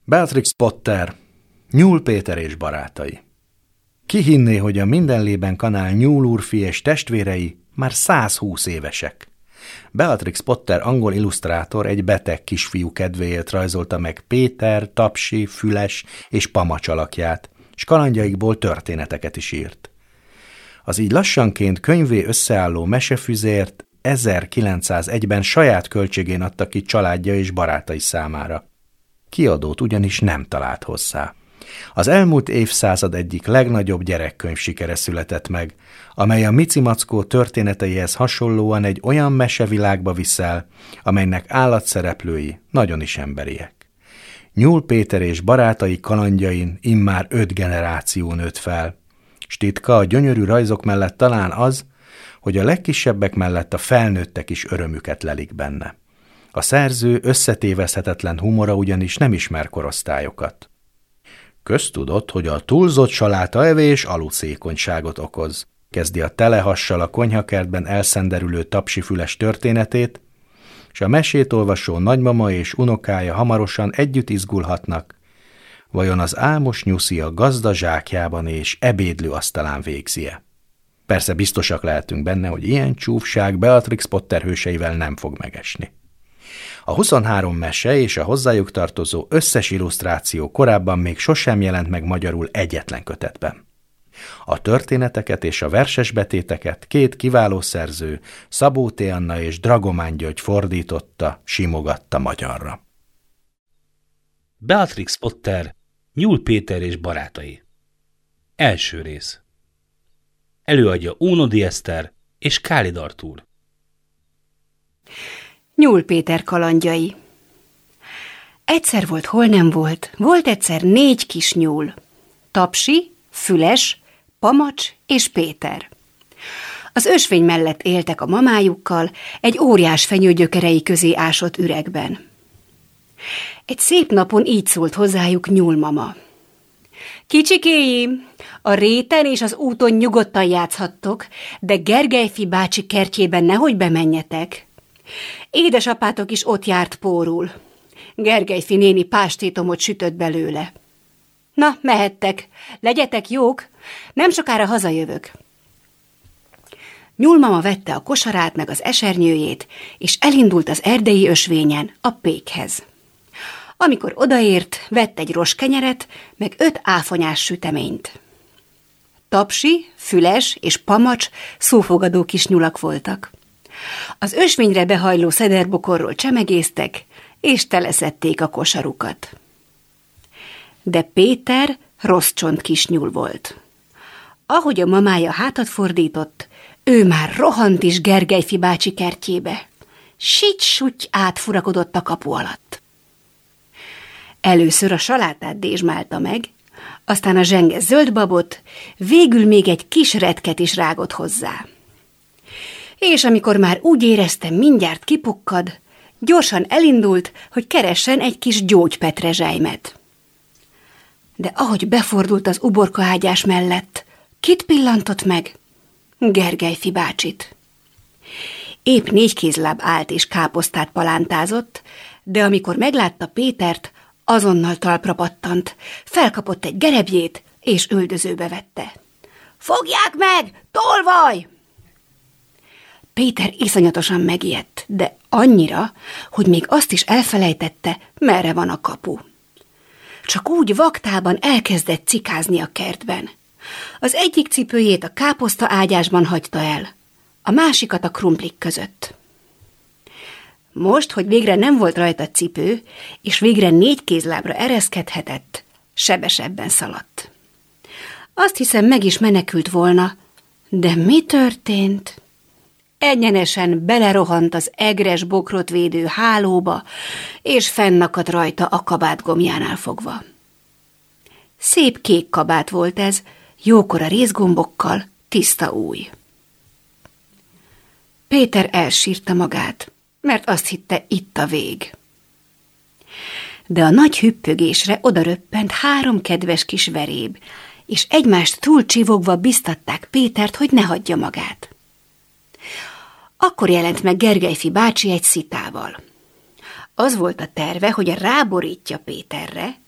Beatrix Potter, Nyúl Péter és barátai. Ki hinné, hogy a Mindenlében kanál Nyúl úrfi és testvérei már 120 évesek. Beatrix Potter angol illusztrátor egy beteg kisfiú kedvéért rajzolta meg Péter, Tapsi, Füles és Pamacs alakját, s kalandjaikból történeteket is írt. Az így lassanként könyvé összeálló mesefüzért 1901-ben saját költségén adta ki családja és barátai számára. Kiadót ugyanis nem talált hozzá. Az elmúlt évszázad egyik legnagyobb gyerekkönyv sikere született meg, amely a Micimackó történeteihez hasonlóan egy olyan mesevilágba viszel, amelynek állatszereplői nagyon is emberiek. Nyúl Péter és barátai kalandjain immár 5 generáció nőtt fel, s titka a gyönyörű rajzok mellett talán az, hogy a legkisebbek mellett a felnőttek is örömüket lelik benne. A szerző összetévezhetetlen humora ugyanis nem ismer korosztályokat. Köztudott, hogy a túlzott salátaevés alucékonyságot okoz, kezdi a telehassal a konyhakertben elszenderülő Tapsi Füles történetét, és a mesét olvasó nagymama és unokája hamarosan együtt izgulhatnak, vajon az álmos nyuszi a gazda zsákjában és ebédlő asztalán végzi-e. Persze biztosak lehetünk benne, hogy ilyen csúfság Beatrix Potter hőseivel nem fog megesni. A 23 mese és a hozzájuk tartozó összes illusztráció korábban még sosem jelent meg magyarul egyetlen kötetben. A történeteket és a versesbetéteket 2 kiváló szerző, Szabó T. Anna és Dragomán György fordította, simogatta magyarra. Beatrix Potter, Nyúl Péter és barátai. Első rész. Előadja Ónodi Eszter és Kálid Artúr. Nyúl Péter kalandjai. Egyszer volt, hol nem volt. Volt egyszer 4 kis nyúl. Tapsi, Füles, Pamacs és Péter. Az ösvény mellett éltek a mamájukkal, egy óriás fenyő gyökerei közé ásott üregben. Egy szép napon így szólt hozzájuk nyúlmama. Kicsikéim, a réten és az úton nyugodtan játszhattok, de Gergelyfi bácsi kertjében nehogy bemenjetek. Édesapátok is ott járt pórul. Gergelyfi néni pástétomot sütött belőle. Na, mehettek, legyetek jók, nem sokára hazajövök. Nyúlmama vette a kosarát meg az esernyőjét, és elindult az erdei ösvényen a pékhez. Amikor odaért, vett egy roskenyeret, meg 5 áfonyás süteményt. Tapsi, Füles és Pamacs szófogadó kis nyulak voltak. Az ösvényre behajló szederbokorról csemegéztek, és teleszedték a kosarukat. De Péter rossz csont kis nyúl volt. Ahogy a mamája hátat fordított, ő már rohant is Gergelyfi bácsi kertjébe. Sics-suty átfurakodott a kapu alatt. Először a salátát dézsmálta meg, aztán a zsenge zöldbabot, végül még egy kis retket is rágott hozzá. És amikor már úgy éreztem, mindjárt kipukkad, gyorsan elindult, hogy keressen egy kis gyógypetrezselymet. De ahogy befordult az uborkaágyás mellett, kit pillantott meg? Gergelyfi bácsit. Épp 4 kézláb állt és káposztát palántázott, de amikor meglátta Pétert, azonnal talpra pattant, felkapott egy gerebjét, és üldözőbe vette. Fogják meg! Tolvaj! Péter iszonyatosan megijedt, de annyira, hogy még azt is elfelejtette, merre van a kapu. Csak úgy vaktában elkezdett cikázni a kertben. Az egyik cipőjét a káposzta ágyásban hagyta el, a másikat a krumplik között. Most, hogy végre nem volt rajta cipő, és végre 4 kézlábra ereszkedhetett, sebesebben szaladt. Azt hiszem, meg is menekült volna, de mi történt? Egyenesen belerohant az egres bokrot védő hálóba, és fennakadt rajta a kabát gomjánál fogva. Szép kék kabát volt ez, jókora részgombokkal, tiszta új. Péter elsírta magát, mert azt hitte, itt a vég. De a nagy hüppögésre odaröppent 3 kedves kis veréb, és egymást túlcsivogva biztatták Pétert, hogy ne hagyja magát. Akkor jelent meg Gergelyfi bácsi egy szitával. Az volt a terve, hogy ráborítja Péterre,